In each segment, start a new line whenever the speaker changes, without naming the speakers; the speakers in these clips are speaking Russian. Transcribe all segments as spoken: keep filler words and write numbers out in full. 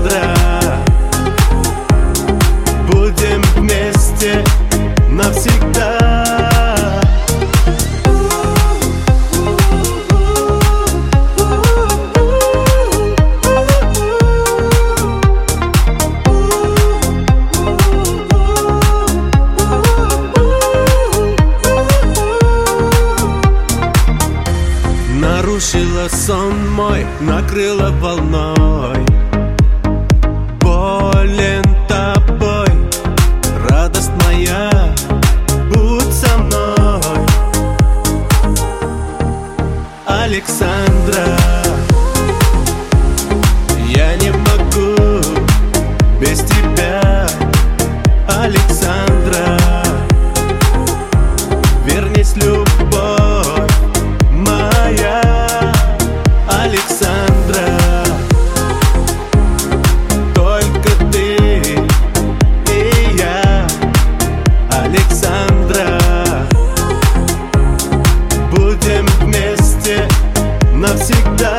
Александра. Будем вместе навсегда. Нарушила сон мой, накрыла волной. Болен тобой, радость моя, будь со мной. Александра, я не могу без тебя. Александра, вернись, любовь моя. Александра, только ты и я. Александра, будем вместе навсегда.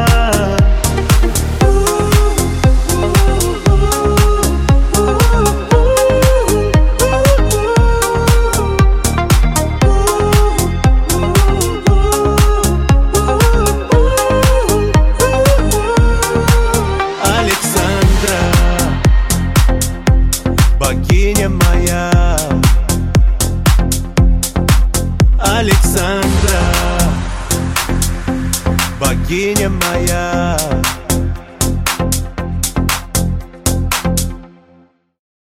Богиня моя, Александра, богиня